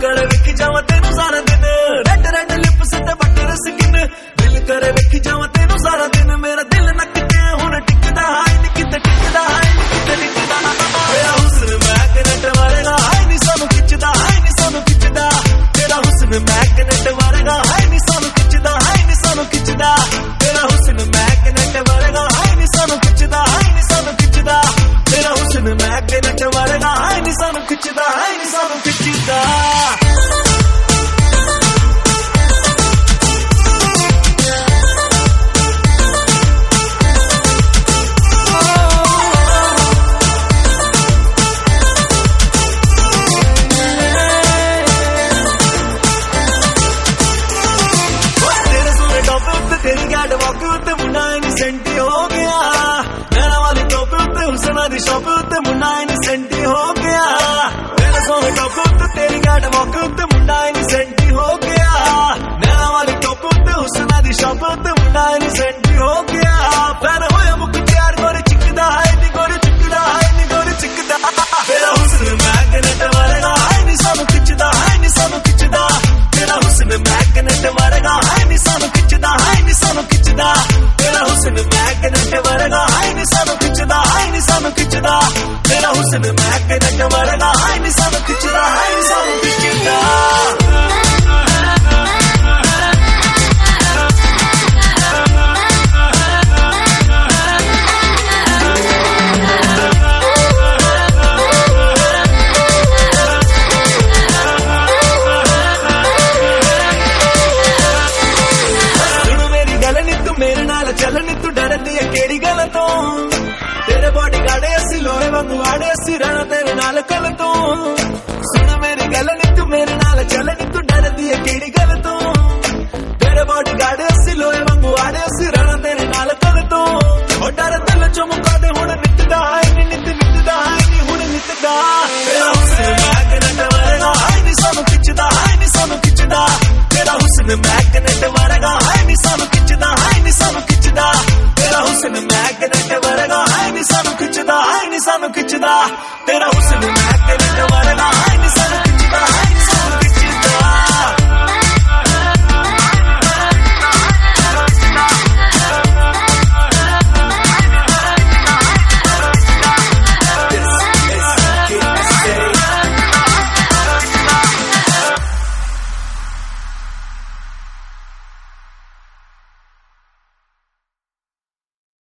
करे वेखी जावा तेनू सारा दिन रेड रेड लिप्स ते बटर स्किन दिल करे वेखी जावा तेनू सारा दिन मेरा दिल न किते हुण टिकदा हाय नी किते टिकदा हाय नी किते टिकदा तेरा हुस्न मैगनेट वर्गा हाय नी सानू खिचदा हाय नी सानू खिचदा तेरा हुस्न मैगनेट वर्गा हाय नी सानू खिचदा हाय नी सानू खिचदा तेरा हुस्न मैगनेट वर्गा हाय नी सानू खिचदा हाय नी सानू खिचदा तेरा हुस्न मैगनेट वर्गा हाय नी सानू खिचदा हाय नी सानू खिचदा तेरी गैड वॉक उत्ते मुंडा इनसेंटी हो गया नैना वाली टॉप उत्ते हुसना दी शॉप उत्ते मुंडा इनसेंटी हो गया तेरे सोने टॉप उत्ते तेरी गैड वॉक उत्ते मुंडा इनसेंटी हो गया नैना वाली टॉप उत्ते हुसना दी शॉप उत्ते मुंडा इनसेंटी हो गया फैन होया मुक प्यार गोरे चिकदा है नी गोरे चिकदा है नी गोरे चिकदा तेरा हुस्न मैगनेट वर्गा है नी सानू खिचदा है नी सानू खिचदा तेरा हुस्न मैगनेट वर्गा है नी सानू खिचदा है नी सानू खिचदा तेरा हुस्न मैगनेट वर्गा है नी सानू खिचदा है नी सानू खिचदा तेरा हुस्न मैगनेट वर्गा है नी सानू खिचदा है नी सानू खिचदा मेरे नाल चलनी तू डरदी है केड़ी गल तो तेरे बॉडी गाड़े असी लोहे वांगू आड़े असी रहना तेरे नाल कल तो